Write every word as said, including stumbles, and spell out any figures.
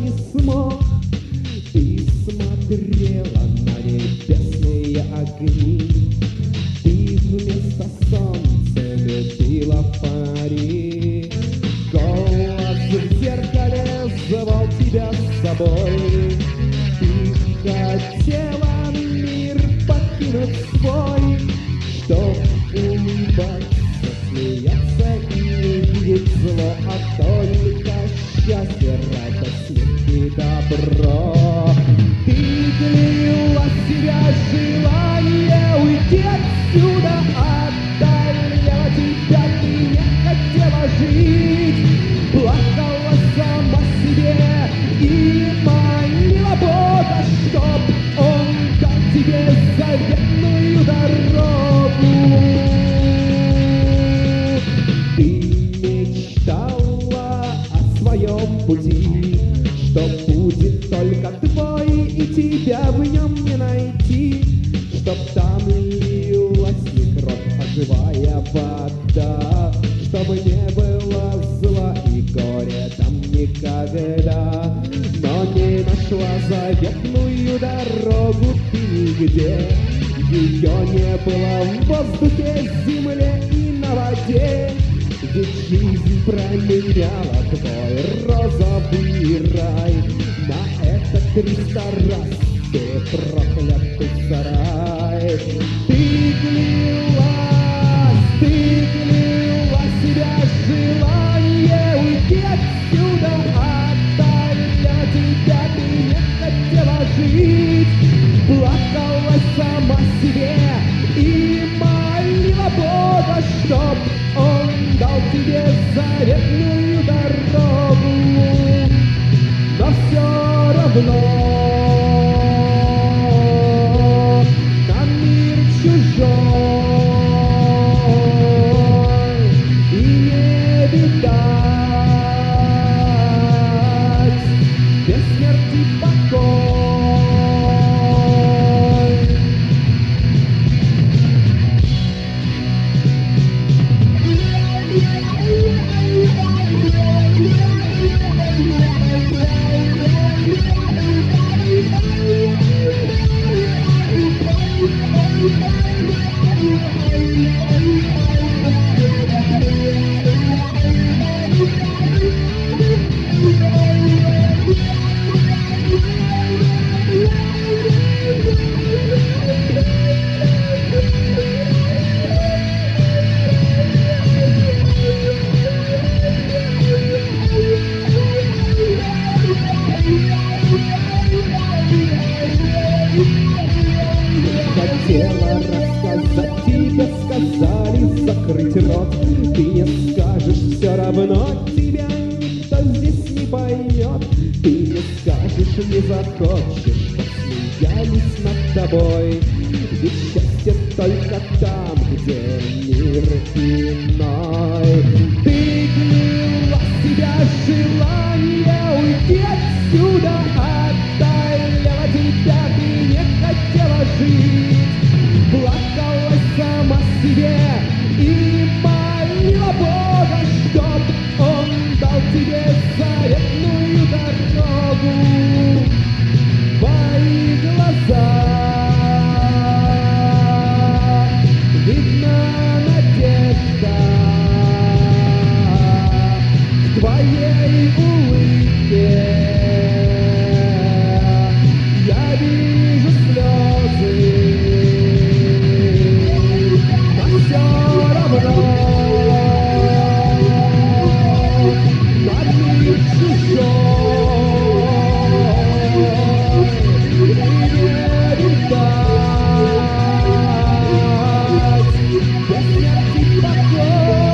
не смог. Ты смотрела на небесные огни, ты вместо солнца любила фонари. Голос в зеркале звал тебя с собой. Ты хотела мир покинуть свой, чтоб улыбаться, смеяться и видеть зло, а только счастье, радость, смех и добро. Ты клеила себя желание уйти отсюда, одолела тебя, ты не хотела жить, плакала сама себе и молила Бога, чтоб он дал тебе заветную дорогу. Ты мечтала о своем пути, что будет только твой, и тебя в нем не найти, чтоб там лилась не кровь, а живая вода, чтобы не было зла и горя там никогда. Но не нашла заветную дорогу ты нигде, ее не было в воздухе, земле и на воде. Ведь жизнь променяла твой розовый рай на этот триста раз ты проклятый сарай. Ты клялась, ты кляла себя желание уйти отсюда, отдаля тебя ты не хотела жить, плакала сама себе и молила Бога, чтоб он дал тебе заветную дорогу. Но все равно на мир чужой и не видать без смерти покой. Хотела рассказать тебе, сказали закрыть рот. Ты не скажешь, все равно тебя никто здесь не поймет. Ты не скажешь, не захочешь, посмеялись над тобой. Ведь счастье только там, где мир иной. Ты кляла себя желание уйти отсюда, отдаляла тебя, ты не хотела жить, плакала сама себе и молила Бога, чтоб он дал тебе заветную дорогу. Твои глаза, видна надежда в твоей улыбке. Я вижу слезы, но все равно на мир чужой и не видать без смерти покой.